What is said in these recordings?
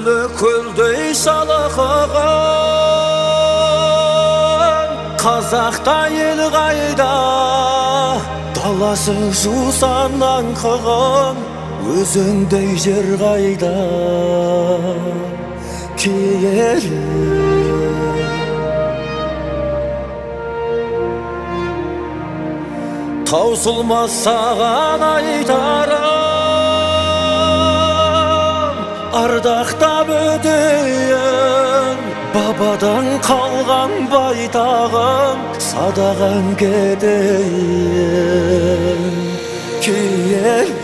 Көңілі көлдей шалқыған қазақта ел қайда, даласы жусаннан қыған өзіңдей жер қайда. Киелі таусылмас саған айтарым, ардақтап өтейін бабадан қалған байтағым, садаған кетейін. Киелі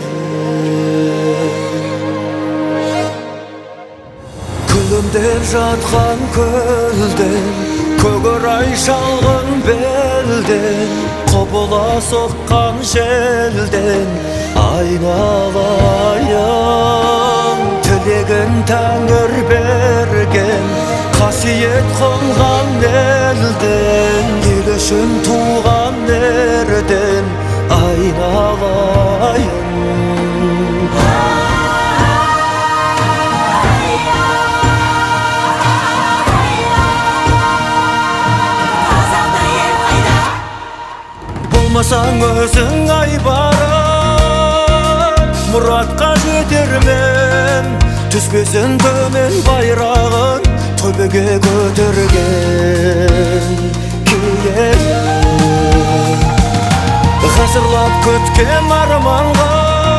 күлімдеп жатқан көлден, көгірай шалғын белден, құбыла соққан желден айналайын. Тілегін Тәңір берген, қасиет қонған елден, ел үшін туған ерден айналайын. Болмасаң өзің айбарым, мұратқа жетермен, түспесін төмен байрағын төбеге көтерген. Киелі ғасырлап күткен арманға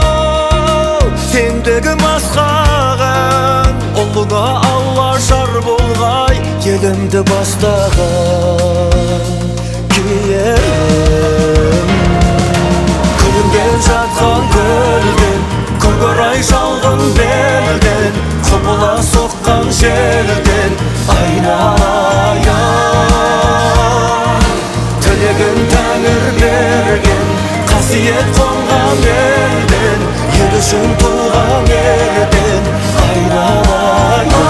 теңдегі масқаған, ұлыңа Алла жар болғай елімді бастаған. Киелім күлімдеп жатқан көлден, көкорай шалғын белден, құбыла соққан желден айналайын. Тілегін Тәңір берген, қасиет қонған елден, ел үшін туған ерден айналайын.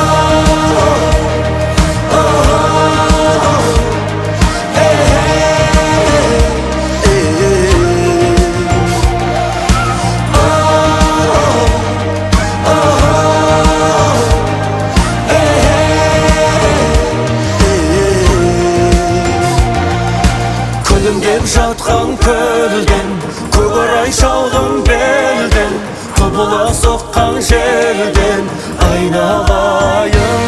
Күлімдеп жатқан көлден, көгірай шалғын белден, құбыла соққан желден айналайын.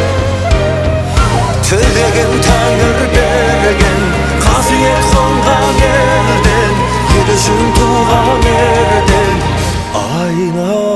Тілегін Тәңір берген, қасиет қонған елден, ел үшін туған ерден айналайын.